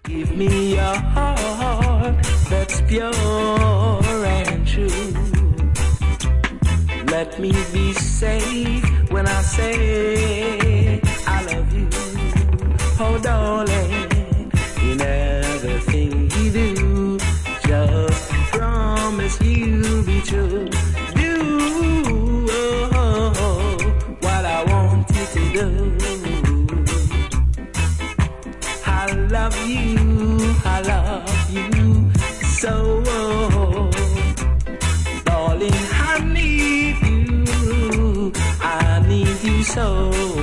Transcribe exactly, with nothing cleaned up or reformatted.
Give me your heart that's pure and true. Let me be safe when I say I love you. Oh darling, in everything you do, just promise you'll be true. Do oh, what I want you to do. I love you, I love you so. Darling, I need you, I need you so.